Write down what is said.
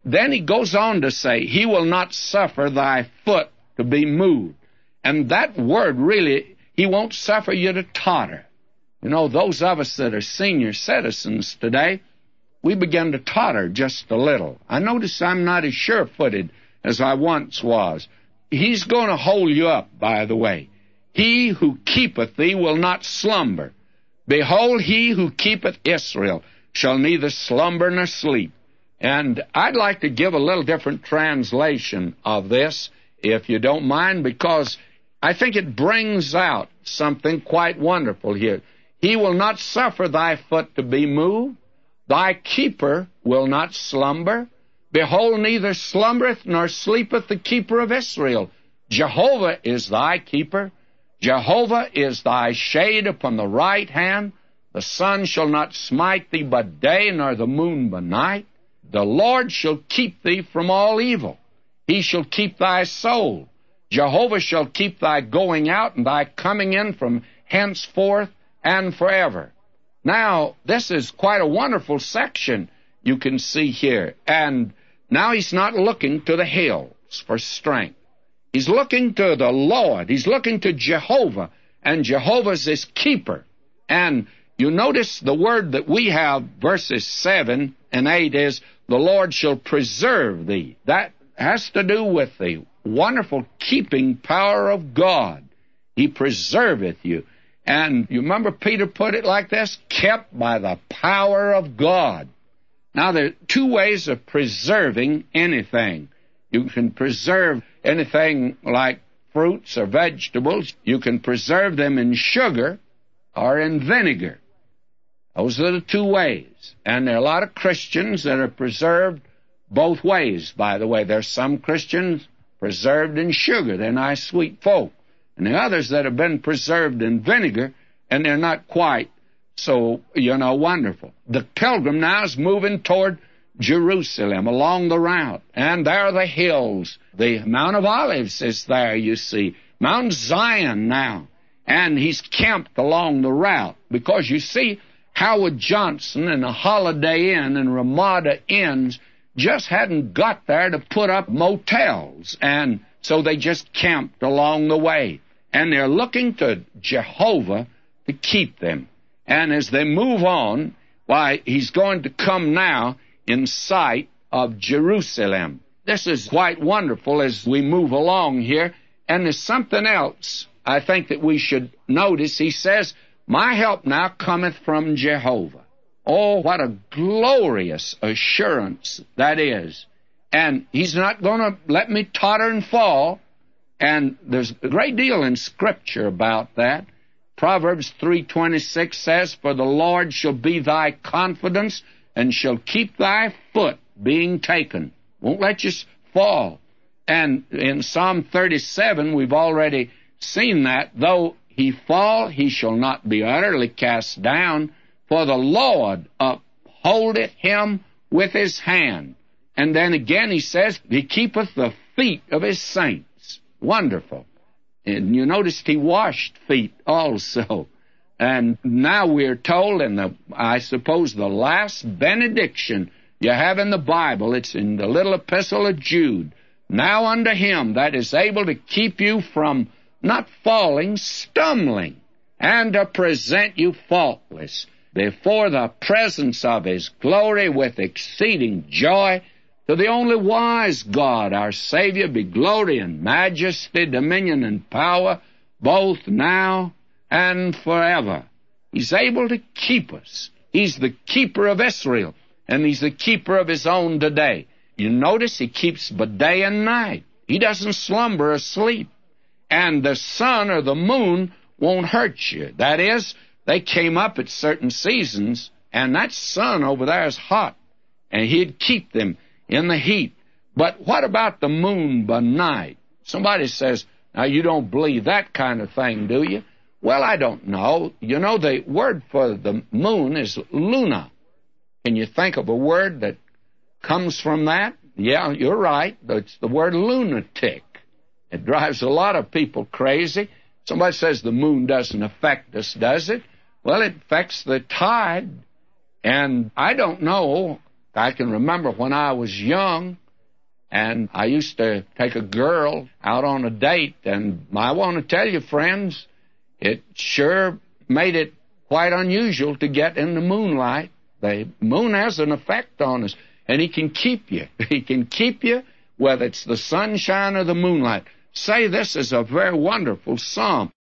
then he goes on to say, he will not suffer thy foot to be moved. And that word really, he won't suffer you to totter. You know, those of us that are senior citizens today, we begin to totter just a little. I notice I'm not as sure-footed as I once was. He's going to hold you up, by the way. He who keepeth thee will not slumber. Behold, he who keepeth Israel shall neither slumber nor sleep. And I'd like to give a little different translation of this, if you don't mind, because I think it brings out something quite wonderful here. He will not suffer thy foot to be moved. Thy keeper will not slumber. Behold, neither slumbereth nor sleepeth the keeper of Israel. Jehovah is thy keeper. Jehovah is thy shade upon the right hand. The sun shall not smite thee by day, nor the moon by night. The Lord shall keep thee from all evil. He shall keep thy soul. Jehovah shall keep thy going out and thy coming in from henceforth and forever. Now, this is quite a wonderful section you can see here. And now he's not looking to the hills for strength. He's looking to the Lord. He's looking to Jehovah, and Jehovah's his keeper. And you notice the word that we have, verses 7 and 8, is, the Lord shall preserve thee. That has to do with the wonderful keeping power of God. He preserveth you. And you remember Peter put it like this, kept by the power of God. Now, there are two ways of preserving anything. You can preserve anything like fruits or vegetables. You can preserve them in sugar or in vinegar. Those are the two ways. And there are a lot of Christians that are preserved both ways, by the way. There's some Christians preserved in sugar. They're nice, sweet folk. And there are others that have been preserved in vinegar, and they're not quite so, wonderful. The pilgrim now is moving toward Jerusalem along the route, and there are the hills. The Mount of Olives is there, you see. Mount Zion now. And he's camped along the route, because you see, Howard Johnson and the Holiday Inn and Ramada Inns just hadn't got there to put up motels, and so they just camped along the way. And they're looking to Jehovah to keep them. And as they move on, why, he's going to come now in sight of Jerusalem. This is quite wonderful as we move along here. And there's something else I think that we should notice. He says, my help now cometh from Jehovah. Oh, what a glorious assurance that is. And he's not going to let me totter and fall. And there's a great deal in Scripture about that. Proverbs 3:26 says, for the Lord shall be thy confidence, and shall keep thy foot being taken. Won't let you fall. And in Psalm 37, we've already seen that. Though he fall, he shall not be utterly cast down, for the Lord upholdeth him with his hand. And then again he says, he keepeth the feet of his saints. Wonderful. And you noticed he washed feet also. And now we're told in I suppose the last benediction you have in the Bible, it's in the little epistle of Jude. Now unto him that is able to keep you from not falling, stumbling, and to present you faultless before the presence of his glory with exceeding joy. To the only wise God, our Savior, be glory and majesty, dominion and power, both now and forever. He's able to keep us. He's the keeper of Israel, and he's the keeper of his own today. You notice he keeps by day and night. He doesn't slumber or sleep. And the sun or the moon won't hurt you. That is, they came up at certain seasons, and that sun over there is hot, and he'd keep them in the heat. But what about the moon by night? Somebody says, now you don't believe that kind of thing, do you? Well, I don't know. You know, the word for the moon is luna. Can you think of a word that comes from that? Yeah, you're right. It's the word lunatic. It drives a lot of people crazy. Somebody says the moon doesn't affect us, does it? Well, it affects the tide. And I don't know I can remember when I was young, and I used to take a girl out on a date, and I want to tell you, friends, it sure made it quite unusual to get in the moonlight. The moon has an effect on us, and he can keep you. He can keep you whether it's the sunshine or the moonlight. Say, this is a very wonderful psalm.